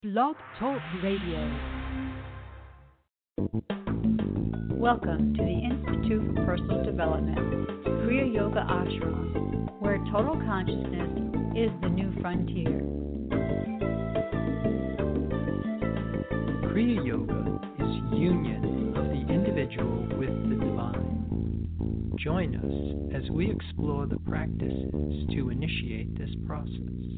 Blog Talk Radio. Welcome to the Institute for Personal Development, Kriya Yoga Ashram, where total consciousness is the new frontier. Kriya Yoga is union of the individual with the divine. Join us as we explore the practices to initiate this process.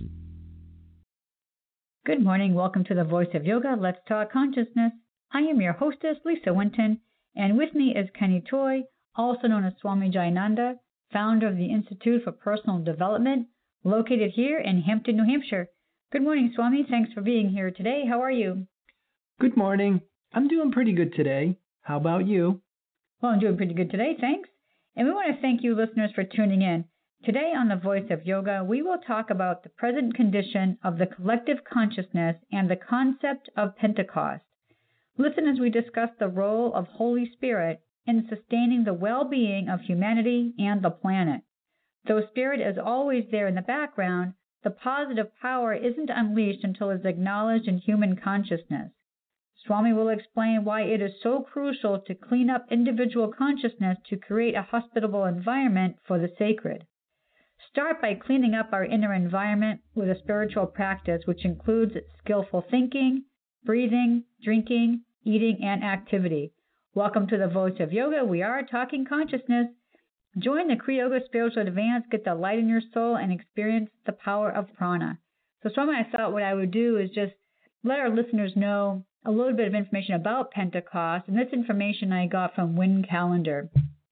Good morning. Welcome to the Voice of Yoga. Let's Talk Consciousness. I am your hostess, Lisa Winton, and with me is Kenny Toy, also known as Swami Jayananda, founder of the Institute for Personal Development, located here in Hampton, New Hampshire. Good morning, Swami. Thanks for being here today. How are you? Good morning. I'm doing pretty good today. How about you? Well, I'm doing pretty good today, thanks. And we want to thank you, listeners, for tuning in. Today on the Voice of Yoga, we will talk about the present condition of the collective consciousness and the concept of Pentecost. Listen as we discuss the role of Holy Spirit in sustaining the well-being of humanity and the planet. Though Spirit is always there in the background, the positive power isn't unleashed until it's acknowledged in human consciousness. Swami will explain why it is so crucial to clean up individual consciousness to create a hospitable environment for the sacred. Start by cleaning up our inner environment with a spiritual practice which includes skillful thinking, breathing, drinking, eating, and activity. Welcome to the Voice of Yoga. We are talking consciousness. Join the Kriya Yoga Spiritual Advance, get the light in your soul, and experience the power of prana. So, Swami, I thought what I would do is just let our listeners know a little bit of information about Pentecost, and this information I got from Wynn Calendar.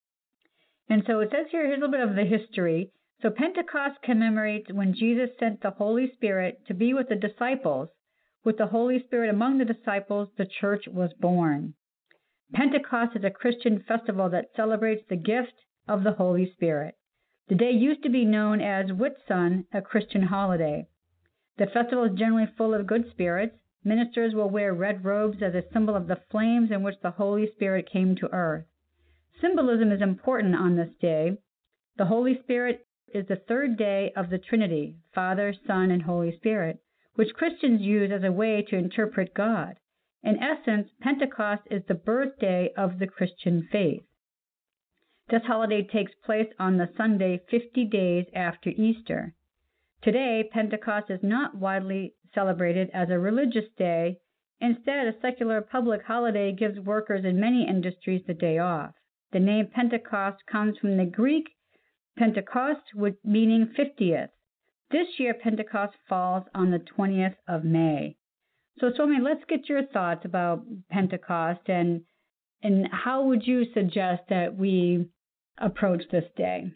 And so it says here, here's a little bit of the history. So Pentecost commemorates when Jesus sent the Holy Spirit to be with the disciples. With the Holy Spirit among the disciples, the church was born. Pentecost is a Christian festival that celebrates the gift of the Holy Spirit. The day used to be known as Whitsun, a Christian holiday. The festival is generally full of good spirits. Ministers will wear red robes as a symbol of the flames in which the Holy Spirit came to earth. Symbolism is important on this day. The Holy Spirit is the third day of the Trinity, Father, Son, and Holy Spirit, which Christians use as a way to interpret God. In essence, Pentecost is the birthday of the Christian faith. This holiday takes place on the Sunday 50 days after Easter. Today, Pentecost is not widely celebrated as a religious day. Instead, a secular public holiday gives workers in many industries the day off. The name Pentecost comes from the Greek Pentecost, meaning 50th. This year, Pentecost falls on the 20th of May. So, Swami, let's get your thoughts about Pentecost and how would you suggest that we approach this day?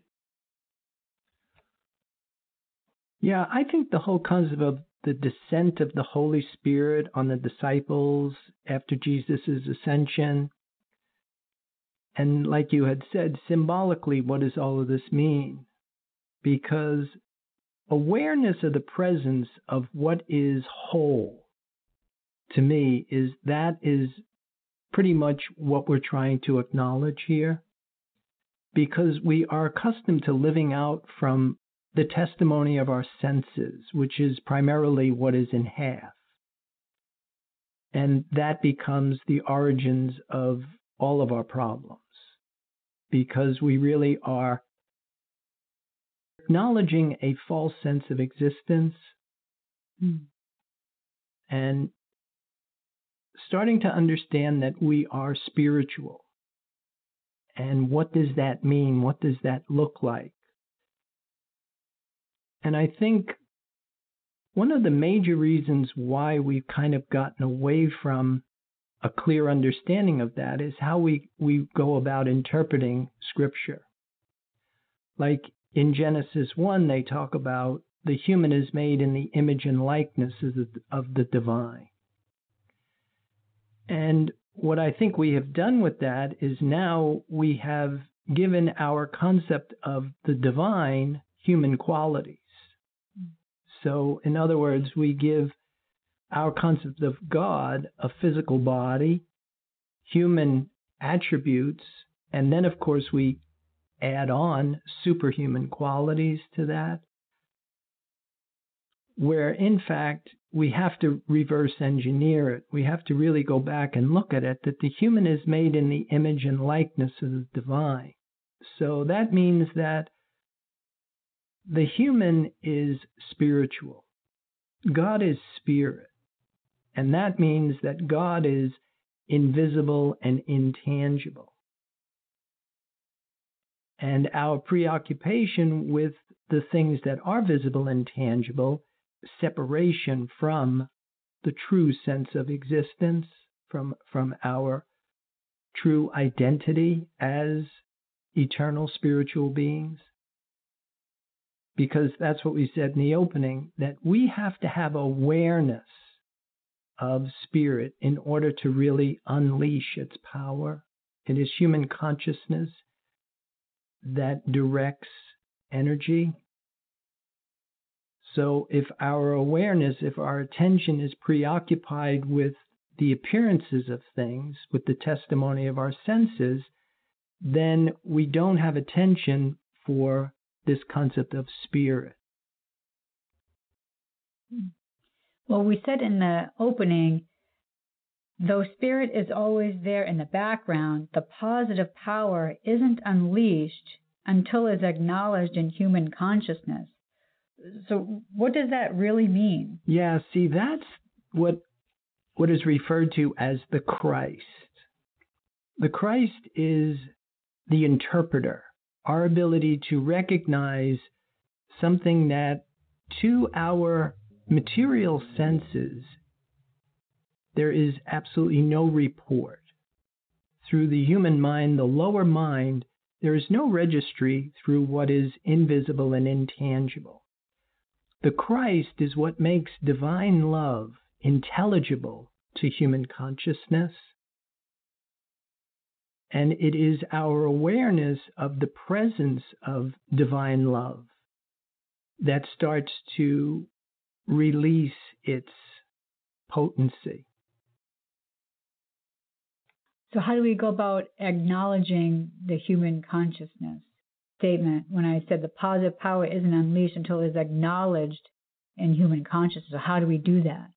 Yeah, I think the whole concept of the descent of the Holy Spirit on the disciples after Jesus' ascension, and like you had said, symbolically, what does all of this mean? Because awareness of the presence of what is whole, to me, is pretty much what we're trying to acknowledge here. Because we are accustomed to living out from the testimony of our senses, which is primarily what is in half. And that becomes the origins of all of our problems. Because we really are acknowledging a false sense of existence and starting to understand that we are spiritual. And what does that mean? What does that look like? And I think one of the major reasons why we've kind of gotten away from a clear understanding of that is how we go about interpreting Scripture. Like in Genesis 1, they talk about the human is made in the image and likeness of the divine. And what I think we have done with that is now we have given our concept of the divine human qualities. So, in other words, we give our concept of God a physical body, human attributes, and then, of course, we add on superhuman qualities to that, where, in fact, we have to reverse engineer it. We have to really go back and look at it, that the human is made in the image and likeness of the divine. So that means that the human is spiritual. God is spirit. And that means that God is invisible and intangible. And our preoccupation with the things that are visible and tangible, separation from the true sense of existence, from our true identity as eternal spiritual beings. Because that's what we said in the opening, that we have to have awareness of spirit in order to really unleash its power. It is human consciousness that directs energy. So if our awareness, if our attention is preoccupied with the appearances of things, with the testimony of our senses, then we don't have attention for this concept of spirit. Well, we said in the opening, though spirit is always there in the background, the positive power isn't unleashed until it's acknowledged in human consciousness. So what does that really mean? Yeah, see, that's what is referred to as the Christ. The Christ is the interpreter, our ability to recognize something that to our material senses, there is absolutely no report. Through the human mind, the lower mind, there is no registry through what is invisible and intangible. The Christ is what makes divine love intelligible to human consciousness. And it is our awareness of the presence of divine love that starts to release its potency. So how do we go about acknowledging the human consciousness statement when I said the positive power isn't unleashed until it is acknowledged in human consciousness? So how do we do that?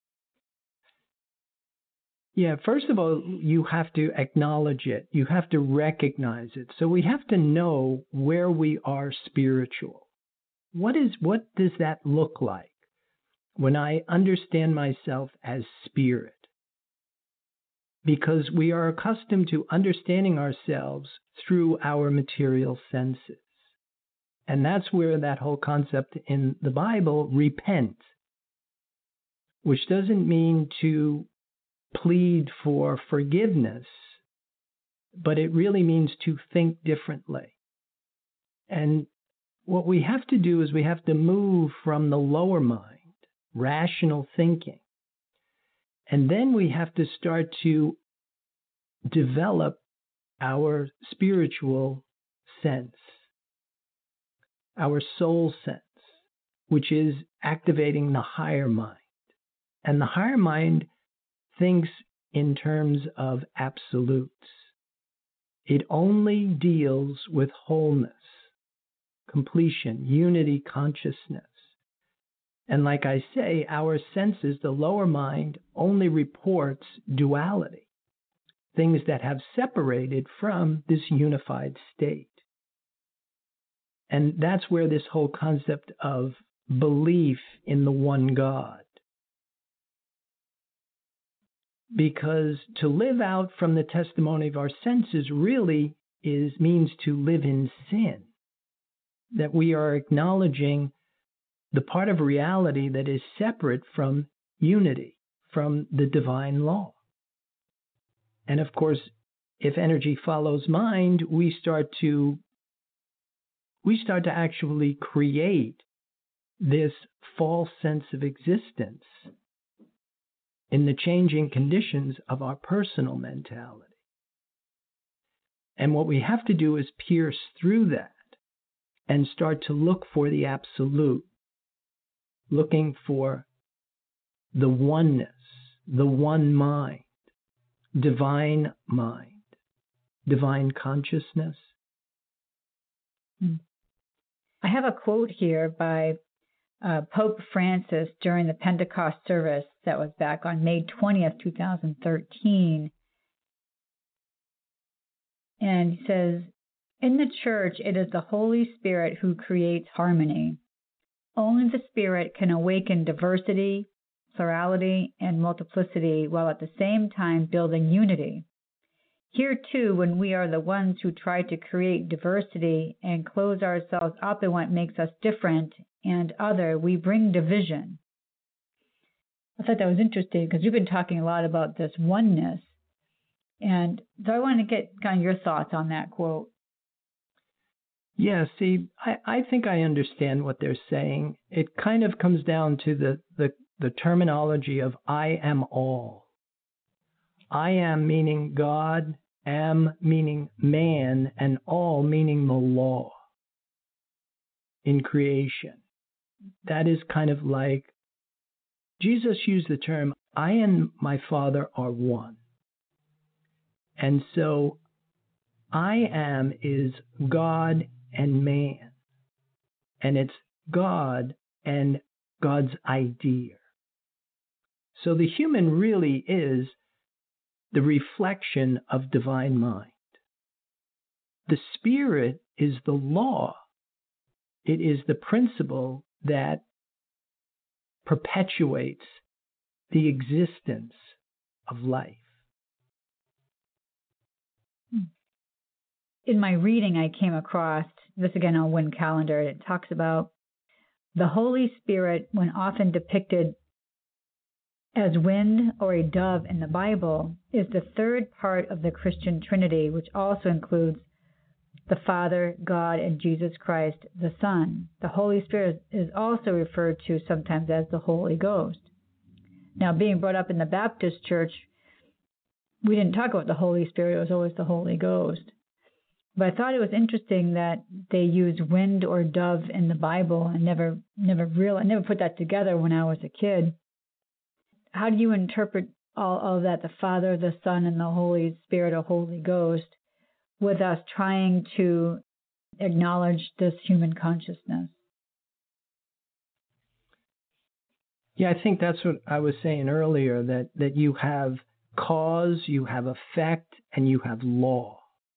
Yeah, first of all, you have to acknowledge it. You have to recognize it. So we have to know where we are spiritual. What does that look like when I understand myself as spirit? Because we are accustomed to understanding ourselves through our material senses. And that's where that whole concept in the Bible, repent, which doesn't mean to plead for forgiveness, but it really means to think differently. And what we have to do is we have to move from the lower mind, rational thinking, and then we have to start to develop our spiritual sense, our soul sense, which is activating the higher mind. And the higher mind thinks in terms of absolutes. It only deals with wholeness, completion, unity, consciousness. And like I say, our senses, the lower mind, only reports duality, things that have separated from this unified state. And that's where this whole concept of belief in the one God. Because to live out from the testimony of our senses really means to live in sin. That we are acknowledging the part of reality that is separate from unity, from the divine law. And of course, if energy follows mind, we start to actually create this false sense of existence in the changing conditions of our personal mentality. And what we have to do is pierce through that and start to look for the absolute, looking for the oneness, the one mind, divine consciousness. I have a quote here by Pope Francis during the Pentecost service that was back on May 20th, 2013. And he says, in the church, it is the Holy Spirit who creates harmony. Only the Spirit can awaken diversity, plurality, and multiplicity while at the same time building unity. Here, too, when we are the ones who try to create diversity and close ourselves up in what makes us different and other, we bring division. I thought that was interesting because you've been talking a lot about this oneness. And so I want to get kind of your thoughts on that quote. Yeah, see, I think I understand what they're saying. It kind of comes down to the terminology of I am all. I am meaning God, am meaning man, and all meaning the law in creation. That is kind of like Jesus used the term, I and my Father are one. And so I am is God and man. And it's God and God's idea. So the human really is the reflection of divine mind. The Spirit is the law. It is the principle that perpetuates the existence of life. In my reading, I came across this again on One Calendar. It talks about the Holy Spirit, when often depicted as wind or a dove in the Bible, is the third part of the Christian Trinity, which also includes the Father, God, and Jesus Christ, the Son. The Holy Spirit is also referred to sometimes as the Holy Ghost. Now, being brought up in the Baptist church, we didn't talk about the Holy Spirit. It was always the Holy Ghost. But I thought it was interesting that they use wind or dove in the Bible. I never put that together when I was a kid. How do you interpret all of that, the Father, the Son, and the Holy Spirit or Holy Ghost, with us trying to acknowledge this human consciousness? Yeah, I think that's what I was saying earlier, that you have cause, you have effect, and you have law.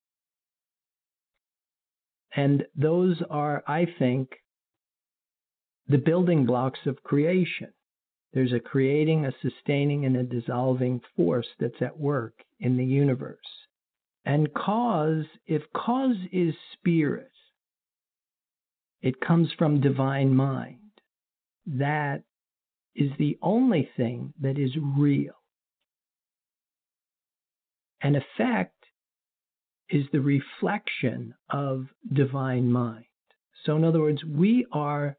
And those are, I think, the building blocks of creation. There's a creating, a sustaining, and a dissolving force that's at work in the universe. And cause, if cause is spirit, it comes from divine mind. That is the only thing that is real. And effect is the reflection of divine mind. So in other words, we are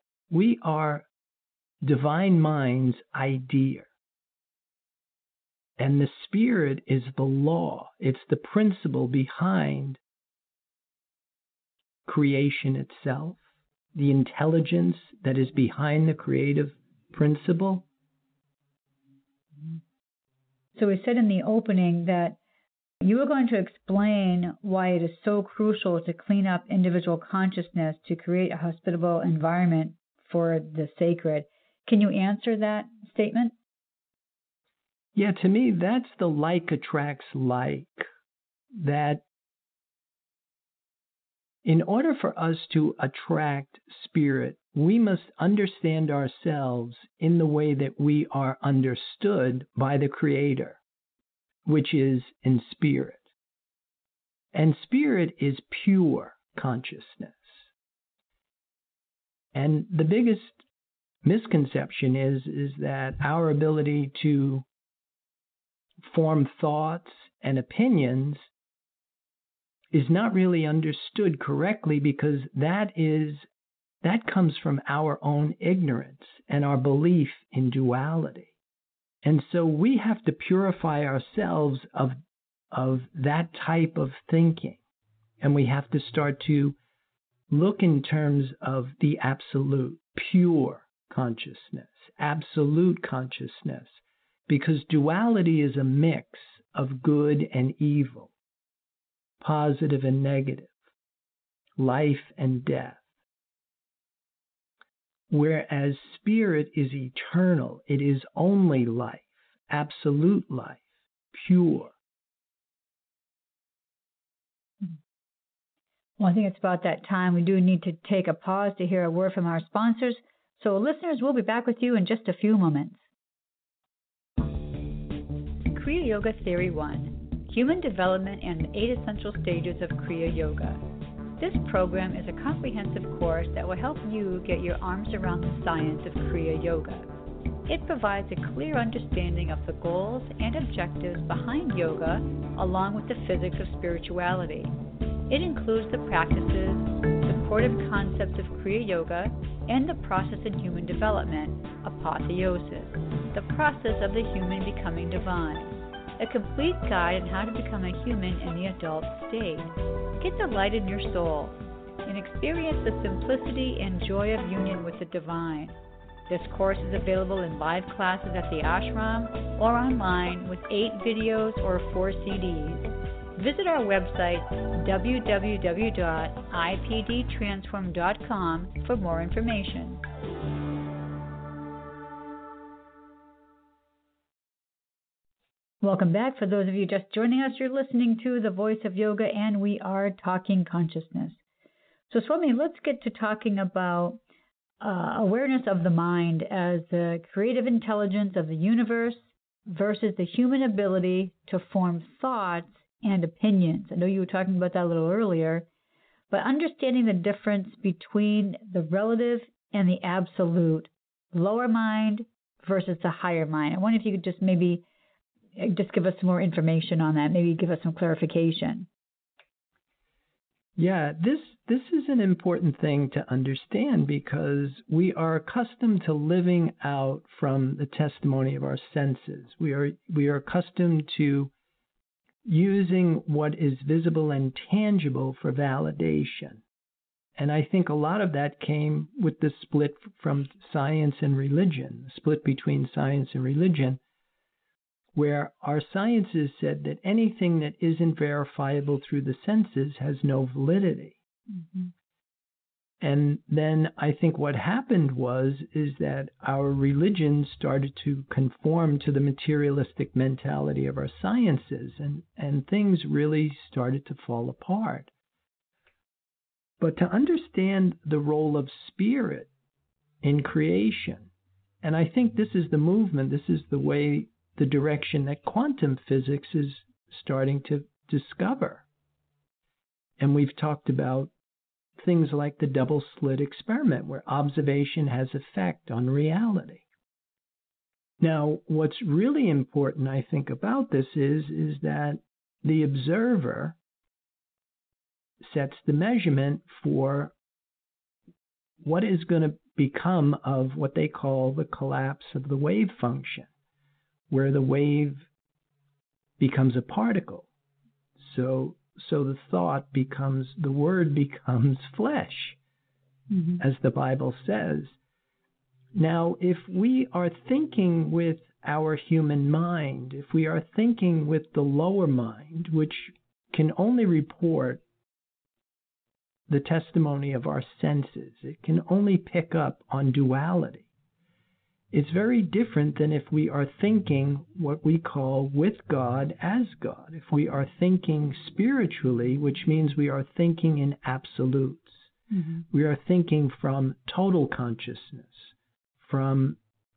divine mind's idea. And the Spirit is the law. It's the principle behind creation itself, the intelligence that is behind the creative principle. So we said in the opening that you were going to explain why it is so crucial to clean up individual consciousness to create a hospitable environment for the sacred. Can you answer that statement? Yeah, to me, that's the like attracts like. That in order for us to attract spirit, we must understand ourselves in the way that we are understood by the Creator, which is in spirit. And spirit is pure consciousness. And the biggest misconception is that our ability to form thoughts and opinions is not really understood correctly, because that comes from our own ignorance and our belief in duality. And so we have to purify ourselves of that type of thinking. And we have to start to look in terms of the absolute, pure consciousness, absolute consciousness, because duality is a mix of good and evil, positive and negative, life and death. whereas spirit is eternal. It is only life, absolute life, pure. Well, I think it's about that time. We do need to take a pause to hear a word from our sponsors. So, listeners, we'll be back with you in just a few moments. Kriya Yoga Theory 1, Human Development and the 8 Essential Stages of Kriya Yoga. This program is a comprehensive course that will help you get your arms around the science of Kriya Yoga. It provides a clear understanding of the goals and objectives behind yoga, along with the physics of spirituality. It includes the practices, supportive concepts of Kriya Yoga, and the process in human development, apotheosis, the process of the human becoming divine. A complete guide on how to become a human in the adult state. Get the light in your soul and experience the simplicity and joy of union with the divine. This course is available in live classes at the ashram or online with 8 videos or 4 CDs. Visit our website, www.ipdtransform.com, for more information. Welcome back. For those of you just joining us, you're listening to The Voice of Yoga, and we are talking consciousness. So, Swami, let's get to talking about awareness of the mind as the creative intelligence of the universe versus the human ability to form thoughts and opinions. I know you were talking about that a little earlier, but understanding the difference between the relative and the absolute, lower mind versus the higher mind. I wonder if you could just maybe just give us some more information on that, maybe give us some clarification. Yeah, this is an important thing to understand because we are accustomed to living out from the testimony of our senses. We are accustomed to using what is visible and tangible for validation. And I think a lot of that came with the split from science and religion, the split between science and religion, where our sciences said that anything that isn't verifiable through the senses has no validity. Mm-hmm. And then I think what happened is that our religion started to conform to the materialistic mentality of our sciences, and things really started to fall apart. But to understand the role of spirit in creation, and I think this is the movement, this is the direction that quantum physics is starting to discover. And we've talked about things like the double-slit experiment, where observation has effect on reality. Now, what's really important, I think, about this is that the observer sets the measurement for what is going to become of what they call the collapse of the wave function, where the wave becomes a particle. So the thought becomes, the word becomes flesh, as the Bible says. Now, if we are thinking with our human mind, if we are thinking with the lower mind, which can only report the testimony of our senses, it can only pick up on duality. It's very different than if we are thinking what we call with God as God. If we are thinking spiritually, which means we are thinking in absolutes. Mm-hmm. We are thinking from total consciousness, from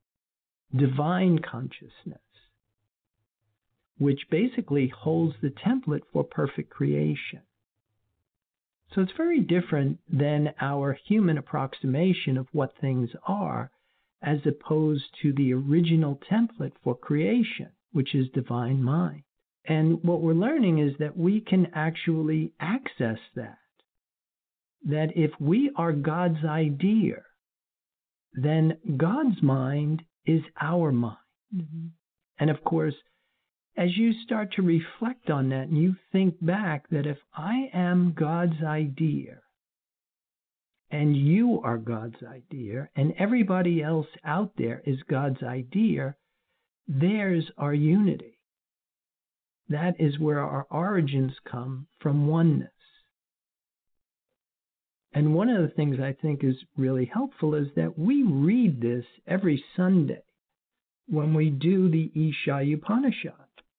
divine consciousness, which basically holds the template for perfect creation. So it's very different than our human approximation of what things are, as opposed to the original template for creation, which is divine mind. And what we're learning is that we can actually access that. That if we are God's idea, then God's mind is our mind. Mm-hmm. And of course, as you start to reflect on that and you think back that if I am God's idea, and you are God's idea, and everybody else out there is God's idea, there's our unity. That is where our origins come from, oneness. And one of the things I think is really helpful is that we read this every Sunday when we do the Isha Upanishad.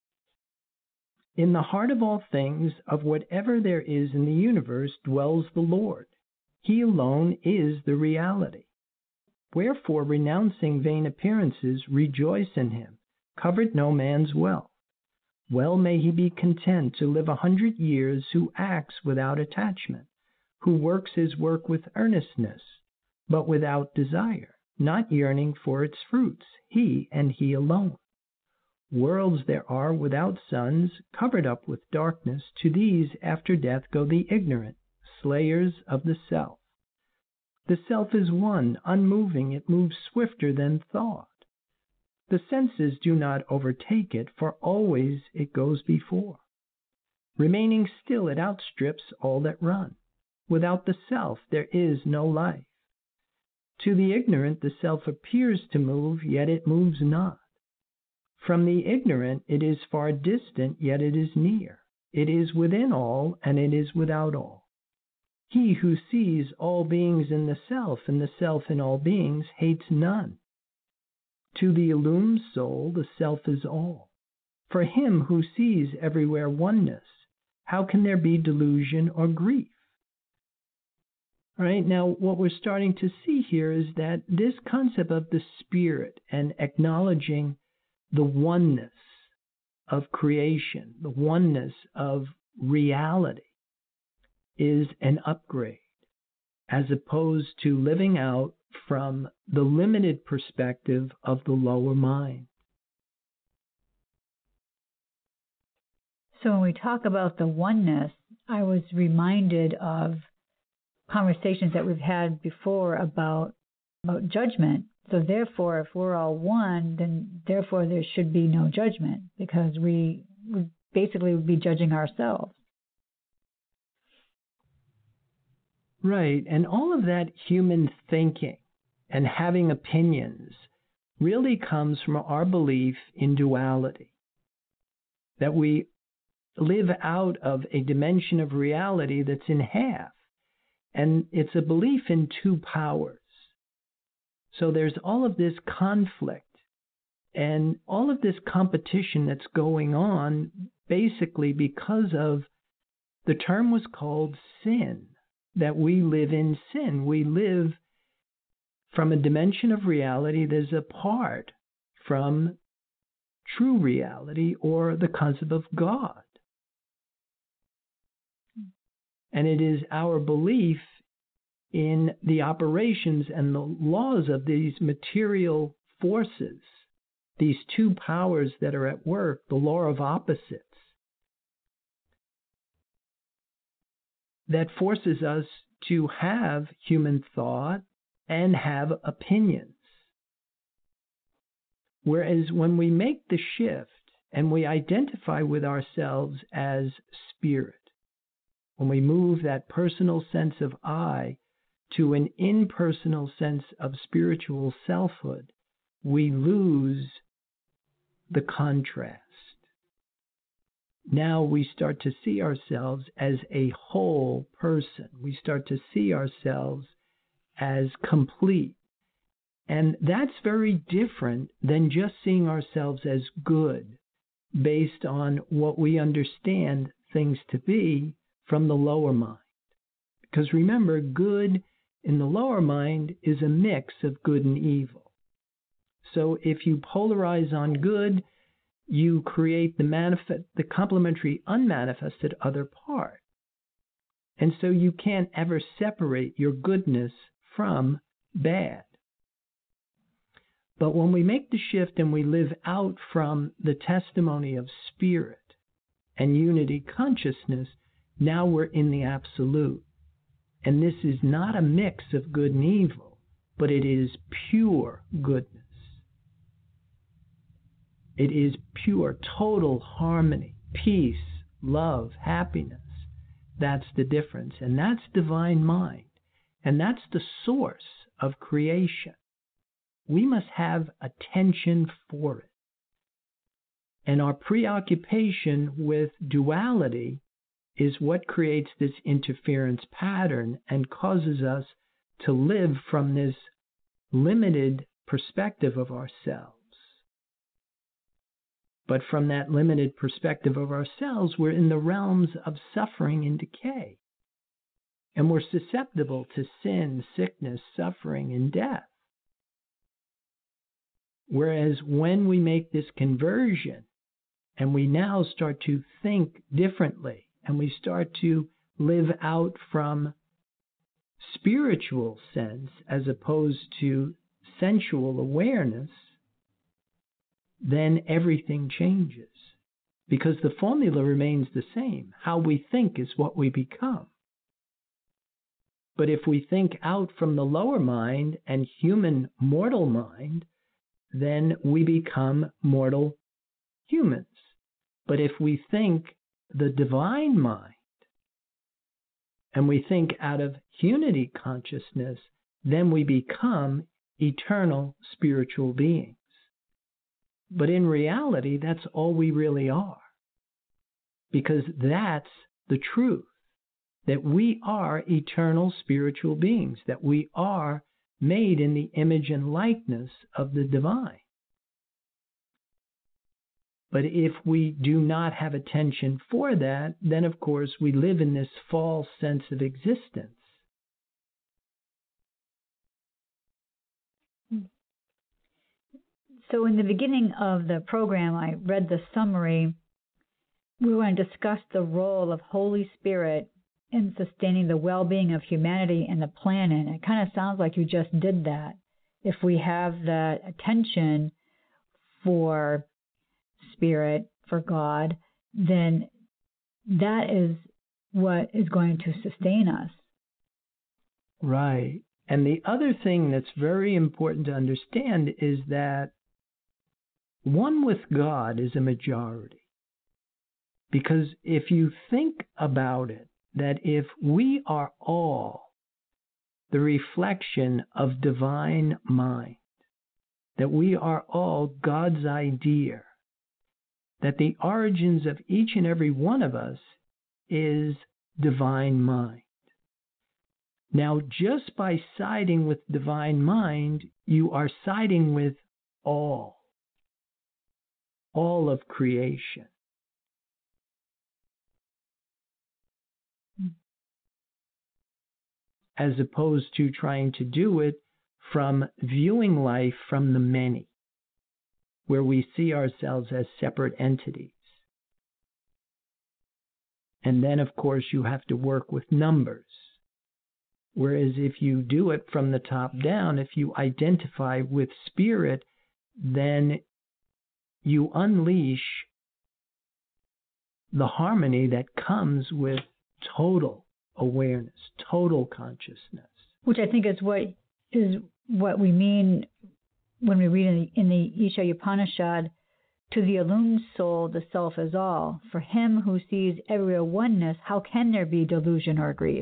In the heart of all things, of whatever there is in the universe, dwells the Lord. He alone is the reality. Wherefore, renouncing vain appearances, rejoice in him. Covet no man's wealth. Well may he be content to live 100 years who acts without attachment, who works his work with earnestness, but without desire, not yearning for its fruits, he and he alone. Worlds there are without suns, covered up with darkness. To these after death go the ignorant, slayers of the self. The self is one, unmoving, it moves swifter than thought. The senses do not overtake it, for always it goes before. Remaining still, it outstrips all that run. Without the self there is no life. To the ignorant the self appears to move, yet it moves not. From the ignorant it is far distant, yet it is near. It is within all, and it is without all. He who sees all beings in the self, and the self in all beings, hates none. To the illumined soul the self is all. For him who sees everywhere oneness, how can there be delusion or grief? All right, now what we're starting to see here is that this concept of the spirit and acknowledging the oneness of creation, the oneness of reality, is an upgrade, as opposed to living out from the limited perspective of the lower mind. So when we talk about the oneness, I was reminded of conversations that we've had before about judgment. So therefore, if we're all one, then therefore there should be no judgment, because we basically would be judging ourselves. Right, and all of that human thinking and having opinions really comes from our belief in duality, that we live out of a dimension of reality that's in half, and it's a belief in two powers. So there's all of this conflict and all of this competition that's going on basically because of, the term was called sin, that we live in sin. We live from a dimension of reality that is apart from true reality or the concept of God. And it is our belief in the operations and the laws of these material forces, these two powers that are at work, the law of opposites, that forces us to have human thought and have opinions. Whereas when we make the shift and we identify with ourselves as spirit, when we move that personal sense of I to an impersonal sense of spiritual selfhood, we lose the contrast. Now we start to see ourselves as a whole person. We start to see ourselves as complete. And that's very different than just seeing ourselves as good based on what we understand things to be from the lower mind. Because remember, good in the lower mind is a mix of good and evil. So if you polarize on good, you create the complementary unmanifested other part. And so you can't ever separate your goodness from bad. But when we make the shift and we live out from the testimony of spirit and unity consciousness, now we're in the absolute. And this is not a mix of good and evil, but it is pure goodness. It is pure, total harmony, peace, love, happiness. That's the difference. And that's divine mind. And that's the source of creation. We must have attention for it. And our preoccupation with duality is what creates this interference pattern and causes us to live from this limited perspective of ourselves. But from that limited perspective of ourselves, we're in the realms of suffering and decay. And we're susceptible to sin, sickness, suffering, and death. Whereas when we make this conversion and we now start to think differently and we start to live out from spiritual sense as opposed to sensual awareness, then everything changes. Because the formula remains the same. How we think is what we become. But if we think out from the lower mind and human mortal mind, then we become mortal humans. But if we think the divine mind, and we think out of unity consciousness, then we become eternal spiritual beings. But in reality, that's all we really are. Because that's the truth, that we are eternal spiritual beings, that we are made in the image and likeness of the divine. But if we do not have attention for that, then of course we live in this false sense of existence. So in the beginning of the program, I read the summary. We want to discuss the role of Holy Spirit in sustaining the well-being of humanity and the planet. It kind of sounds like you just did that. If we have that attention for Spirit, for God, then that is what is going to sustain us. Right. And the other thing that's very important to understand is that one with God is a majority. Because if you think about it, that if we are all the reflection of divine mind, that we are all God's idea, that the origins of each and every one of us is divine mind. Now, just by siding with divine mind, you are siding with all of creation. As opposed to trying to do it from viewing life from the many, where we see ourselves as separate entities. And then, of course, you have to work with numbers. Whereas if you do it from the top down, if you identify with Spirit, then you unleash the harmony that comes with total awareness, total consciousness. Which I think is what we mean when we read in the Isha Upanishad, to the illumined soul, the self is all. For him who sees everywhere oneness, how can there be delusion or grief?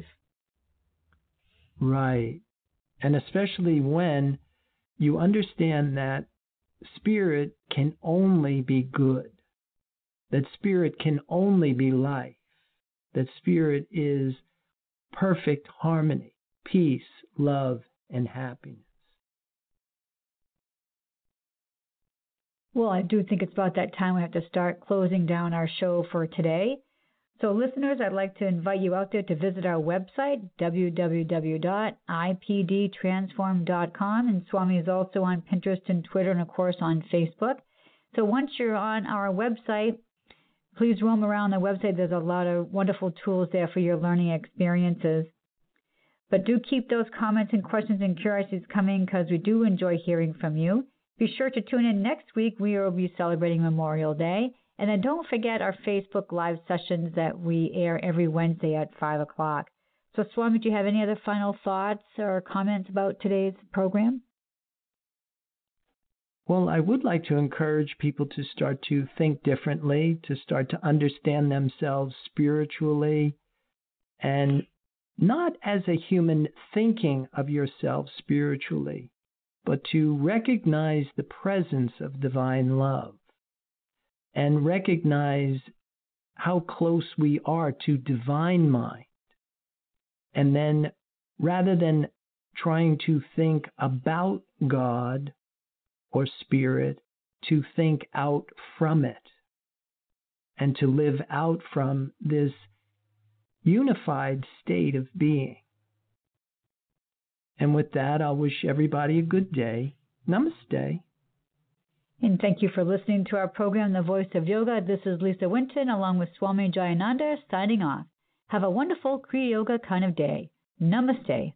Right. And especially when you understand that Spirit can only be good, that Spirit can only be life, that Spirit is perfect harmony, peace, love, and happiness. Well, I do think it's about that time we have to start closing down our show for today. So listeners, I'd like to invite you out there to visit our website, www.ipdtransform.com. And Swami is also on Pinterest and Twitter and, of course, on Facebook. So once you're on our website, please roam around the website. There's a lot of wonderful tools there for your learning experiences. But do keep those comments and questions and curiosities coming because we do enjoy hearing from you. Be sure to tune in next week. We will be celebrating Memorial Day. And then don't forget our Facebook Live sessions that we air every Wednesday at 5 o'clock. So, Swami, do you have any other final thoughts or comments about today's program? Well, I would like to encourage people to start to think differently, to start to understand themselves spiritually, and not as a human thinking of yourself spiritually, but to recognize the presence of divine love and recognize how close we are to divine mind. And then rather than trying to think about God or spirit, to think out from it and to live out from this unified state of being. And with that, I'll wish everybody a good day. Namaste. And thank you for listening to our program, The Voice of Yoga. This is Lisa Winton along with Swami Jayananda signing off. Have a wonderful Kriya Yoga kind of day. Namaste.